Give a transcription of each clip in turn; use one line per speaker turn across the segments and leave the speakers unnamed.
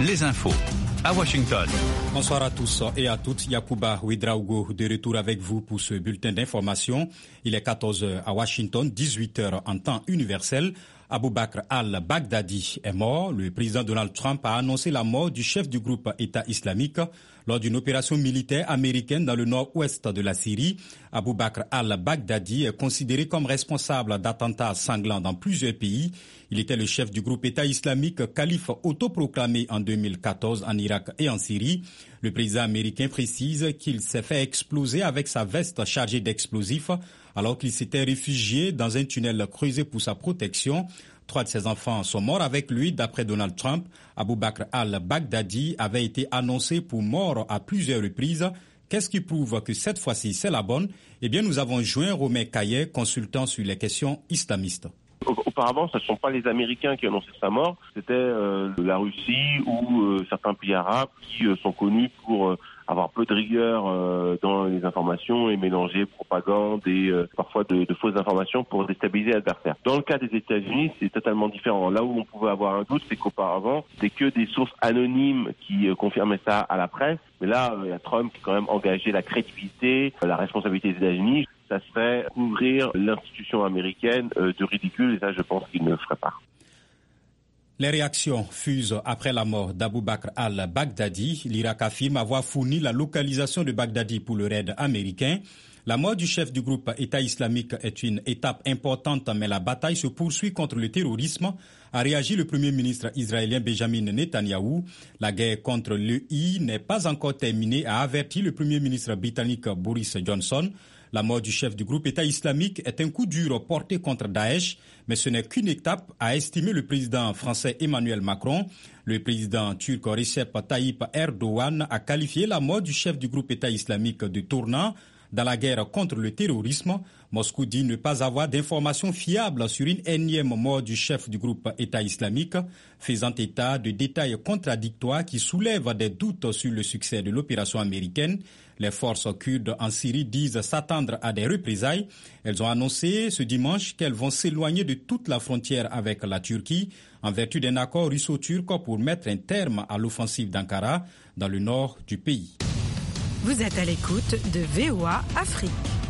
les infos à Washington.
Bonsoir à tous et à toutes. Yacouba Ouedraogo de retour avec vous pour ce bulletin d'information. Il est 14h à Washington, 18h en temps universel. Abou Bakr al-Baghdadi est mort. Le président Donald Trump a annoncé la mort du chef du groupe État islamique lors d'une opération militaire américaine dans le nord-ouest de la Syrie. Abou Bakr al-Baghdadi est considéré comme responsable d'attentats sanglants dans plusieurs pays. Il était le chef du groupe État islamique, calife autoproclamé en 2014 en Irak et en Syrie. Le président américain précise qu'il s'est fait exploser avec sa veste chargée d'explosifs alors qu'il s'était réfugié dans un tunnel creusé pour sa protection. 3 de ses enfants sont morts avec lui. D'après Donald Trump, Abou Bakr al-Baghdadi avait été annoncé pour mort à plusieurs reprises. Qu'est-ce qui prouve que cette fois-ci c'est la bonne? Eh bien, nous avons joint Romain Caillet, consultant sur les questions islamistes.
Auparavant, ce ne sont pas les Américains qui annonçaient sa mort, c'était la Russie ou certains pays arabes qui sont connus pour avoir peu de rigueur dans les informations et mélanger propagande et parfois de fausses informations pour déstabiliser l'adversaire. Dans le cas des États-Unis, c'est totalement différent. Là où on pouvait avoir un doute, c'est qu'auparavant, c'était que des sources anonymes qui confirmaient ça à la presse. Mais là, il y a Trump qui a quand même engagé la crédibilité, la responsabilité des États-Unis. Ça serait couvrir l'institution américaine de ridicule et ça, je pense qu'il ne le ferait pas.
Les réactions fusent après la mort d'Abou Bakr al-Baghdadi. L'Irak affirme avoir fourni la localisation de Baghdadi pour le raid américain. La mort du chef du groupe État islamique est une étape importante, mais la bataille se poursuit contre le terrorisme, a réagi le premier ministre israélien Benjamin Netanyahou. La guerre contre l'EI n'est pas encore terminée, a averti le premier ministre britannique Boris Johnson. La mort du chef du groupe État islamique est un coup dur porté contre Daesh, mais ce n'est qu'une étape, a estimé le président français Emmanuel Macron. Le président turc Recep Tayyip Erdogan a qualifié la mort du chef du groupe État islamique de tournant dans la guerre contre le terrorisme. Moscou dit ne pas avoir d'informations fiables sur une énième mort du chef du groupe État islamique, faisant état de détails contradictoires qui soulèvent des doutes sur le succès de l'opération américaine. Les forces kurdes en Syrie disent s'attendre à des représailles. Elles ont annoncé ce dimanche qu'elles vont s'éloigner de toute la frontière avec la Turquie en vertu d'un accord russo-turc pour mettre un terme à l'offensive d'Ankara dans le nord du pays.
Vous êtes à l'écoute de VOA Afrique.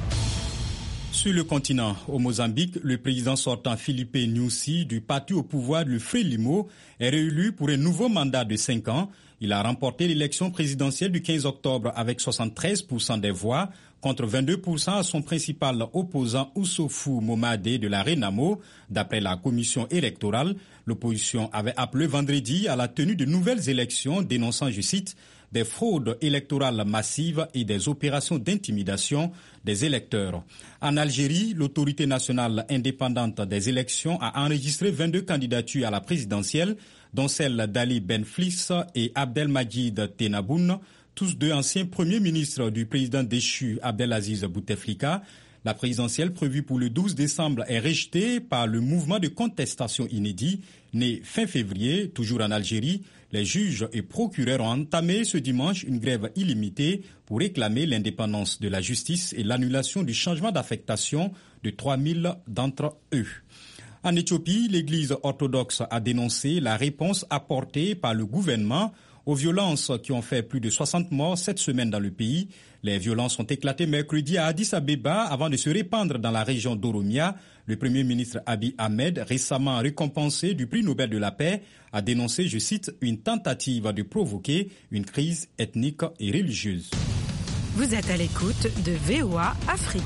Sur le continent, au Mozambique, le président sortant Filipe Nyusi du parti au pouvoir, le Frelimo, est réélu pour un nouveau mandat de 5 ans. Il a remporté l'élection présidentielle du 15 octobre avec 73% des voix, contre 22% à son principal opposant Oussoufou Momadé de la Renamo. D'après la commission électorale, l'opposition avait appelé vendredi à la tenue de nouvelles élections, dénonçant, je cite, des fraudes électorales massives et des opérations d'intimidation des électeurs. En Algérie, l'autorité nationale indépendante des élections a enregistré 22 candidatures à la présidentielle, dont celle d'Ali Benflis et Abdelmajid Tebboune, tous deux anciens premiers ministres du président déchu Abdelaziz Bouteflika. La présidentielle prévue pour le 12 décembre est rejetée par le mouvement de contestation inédit, né fin février, toujours en Algérie. Les juges et procureurs ont entamé ce dimanche une grève illimitée pour réclamer l'indépendance de la justice et l'annulation du changement d'affectation de 3000 d'entre eux. En Éthiopie, l'Église orthodoxe a dénoncé la réponse apportée par le gouvernement aux violences qui ont fait plus de 60 morts cette semaine dans le pays. Les violences ont éclaté mercredi à Addis Abeba avant de se répandre dans la région d'Oromia. Le Premier ministre Abiy Ahmed, récemment récompensé du prix Nobel de la paix, a dénoncé, je cite, une tentative de provoquer une crise ethnique et religieuse.
Vous êtes à l'écoute de VOA Afrique.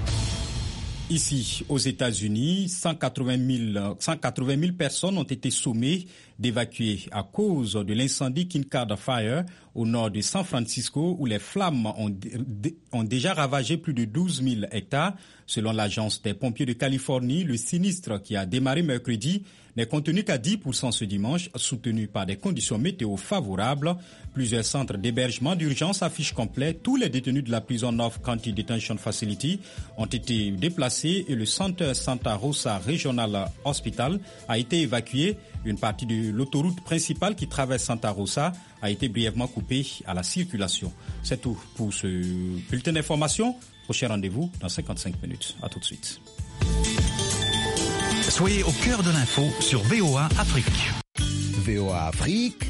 Ici, aux États-Unis, 180 000 personnes ont été sommées d'évacuer à cause de l'incendie Kincard Fire au nord de San Francisco, où les flammes ont déjà ravagé plus de 12 000 hectares. Selon l'agence des pompiers de Californie, le sinistre qui a démarré mercredi n'est contenu qu'à 10% ce dimanche, soutenu par des conditions météo favorables. Plusieurs centres d'hébergement d'urgence affichent complet. Tous les détenus de la prison North County Detention Facility ont été déplacés et le centre Santa Rosa Regional Hospital a été évacué. Une partie de l'autoroute principale qui traverse Santa Rosa a été brièvement coupée à la circulation. C'est tout pour ce bulletin d'information. Prochain rendez-vous dans 55 minutes. À tout de suite.
Soyez au cœur de l'info sur VOA Afrique.
VOA Afrique,